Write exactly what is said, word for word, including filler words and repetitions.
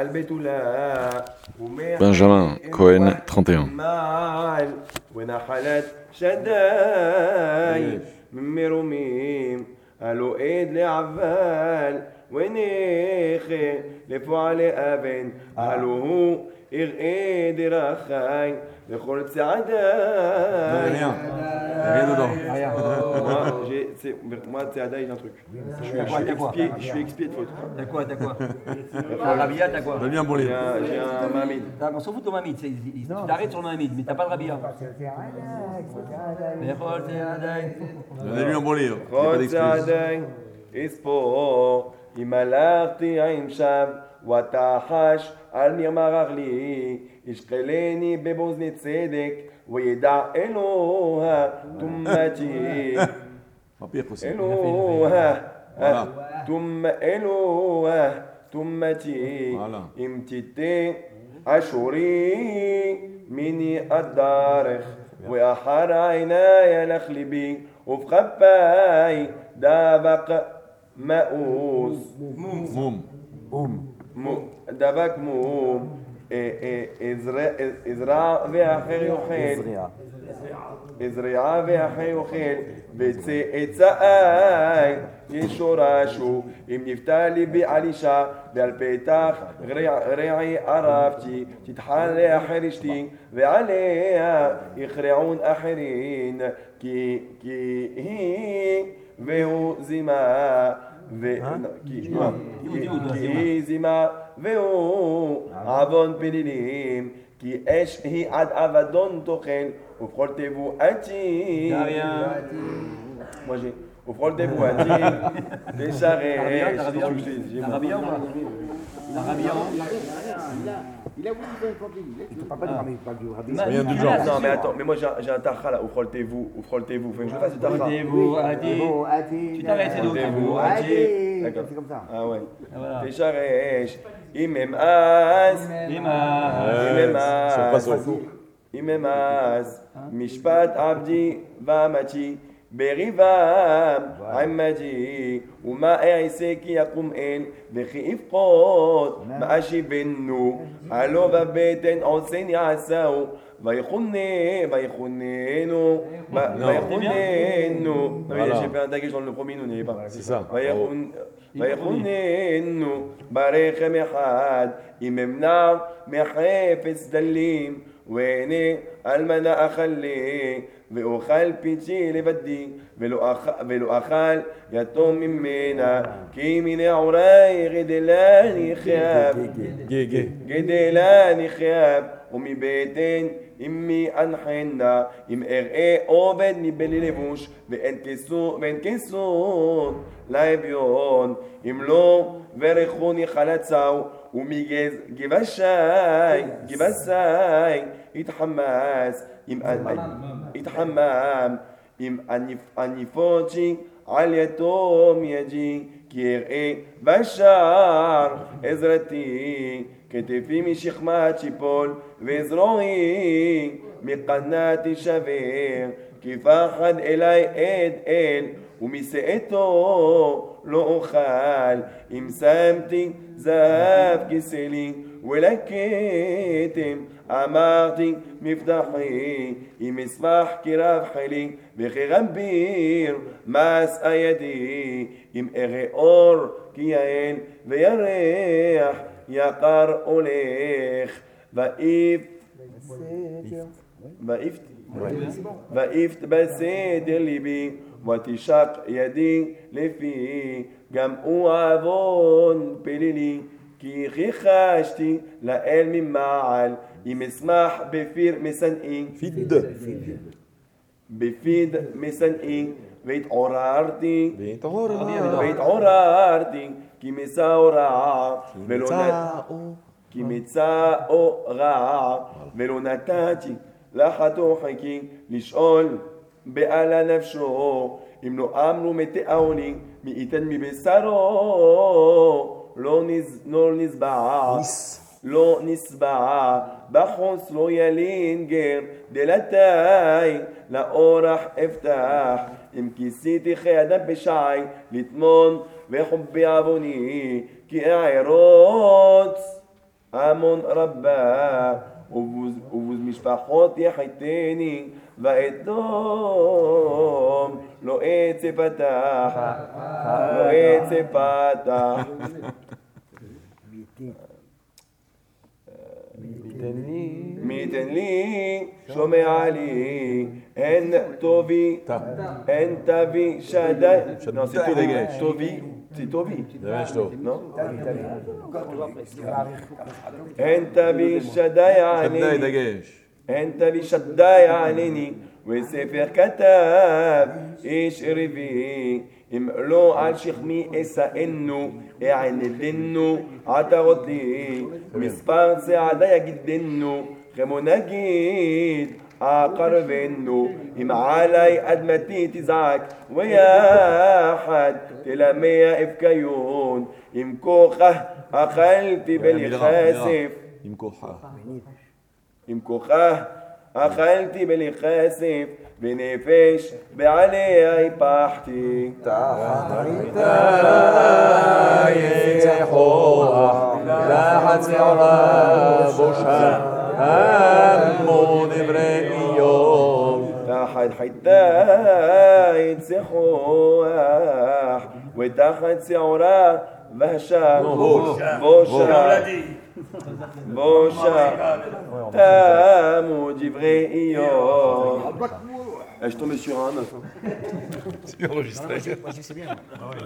Benjamin Cohen, trente et un. יראה דרכי וכל צעדיי. Rien. Rien dedans. Moi, j'ai, c'est, moi tsa'adaï, j'ai un truc. Je suis, je suis expié, je suis expié de faute. T'as quoi, t'as quoi? T'as rabia, t'as quoi? T'as bien bon J'ai livre. un, j'ai un mamid. On s'en fout de ton mamid, c'est- il- tu t'arrêtes sur le mamid, mais t'as pas de rabia. Donnez-lui un bon livre. Il n'y a pas כל d'excuse. צעדיי אספור, אם הלכתי עם שב ותחש על מרמה רגלי, ישקלני בבוזני צדק וידע אלוה תומתי. Pas pire possible. אלוה Voilà. תום אלוה תומתי. Voilà. אם תיתן אשורי מיני הדרך ואחר עיניי הלך ליבי ובכפיי דבק מאוס Moum. מו- דבק מום אה, אה, עזרא- עזרא ואחר יאכל עזריה ואחר יאכל וצאצאי ישורשו אם נפתה ליבי על אישה ועל פתח רע- רעי ערבתי תטחן לאחר אשתי ועליה יכרעון אחרין כי כי היא והוא זימה ו- כי- כי- כי היא זימה והוא עוון פלילים כי אש היא עד אבדון תאכל ובכל תבואתי moi j'ai ובכל תבואתי תשרת T'as rabia ou pas? T'as rabia ou pas? Il a voulu faire une copine. Il ne parle pas de Rabbi, il parle du Rabbi. Rien du genre. non mais attends mais moi j'ai un, j'ai un tarcha là ובכל תבוא ובכל תבוא faut que je le fasse le tarcha Tu t'arrêtes, c'est donc. D'accord. C'est comme ça. ah ouais Voilà. תשרש אם אמאז Lima. C'est pas ça. אם אמאז משפט עבדי ואמתי בריבם עמדי ומה אעשה כי יקום אל וכי אבכות מה אשיבנו הלא בבטן עושני עשהו ויחונה ויחוננו ויחוננו j'ai fait un dagage dans le premier nous n'y est pas C'est ça. ויחונ- ויחוננו ברחם אחד אם אמנע מחפץ דלים ועיני אלמנה אכלה ואוכל פיצ'י לבדי ולא אכ- ולא אכל יתום ממנה כי מנעורי גדלני חייב Gay, gay. גדלני חייב ומבטן אמי אנחנה אם אראה עובד מבלי לבוש ואין כסות ואין כסות לאביון אם לא ברכוני חלצהו ומגבשי גבשי יתחמס אם יתחמם אם עניפותי על יתום ידי כי אראה בשער עזרתי כתפי משכמת שיפול וזרועי מקנת תישבר כי פחד אלי עד אל ומשאתו לא אוכל אם שמתי זהב כסלי ולכתם אמרתי מבטחי אם אשמח כרב חילי וכרביר מסע ידי אם אראה אור כי יעל וירח יקר הולך ואיף ואיף ואיפת בסדר ליבי ותשק ידי לפי גם הוא עוון פלילי כי חיחשתי לאל ממעל אם אשמח בפיר משנאי Fide. בפיד משנאי והתעוררתי Viens, והתעוררתי כי מצאו רעה ולא נ- כי מצאו רעה ולא נתתי לחתו חכי לשאול בעלה נפשו אם לא אמרו מתאו לי מי ייתן מבשרו לא נז- לא נזבעה לא נסבעה בחוץ לא ילין גר דלתי לאורח אפתח אם כיסיתי חיי פשעי לטמון וחובי עווני כי אערוץ המון רבה, ובוז משפחות יחייתני, ואדום לא אצא פתח, לא אצא פתח. מי ייתן לי, שומע לי, הן טובי, הן תבי שדי, non c'est טובי, c'est טובי, non? הן תבי שדי עליני, הן תבי שדי עליני, וספר כתב איש רבי, אם לא על שכמי אשאנו, אענדנו, עטרות לי, מספר צעדה יגידנו, חמו נגיד, אקרבנו, אם עלי אדמתי תזעק, ויחד תלמי אבקיון, עם כוחה אכלתי בלכסף, עם כוחה. עם כוחה אכלתי בלכסף, ונפש בעליה הפחתי. תחת יצא כוח, תחת שערה בושה, עמו דברי איוב. תחת חיטה יצא כוח, ותחת שערה בהשה, בושה, בושה, תמו דברי איוב. Je suis tombé sur un. C'est enregistré.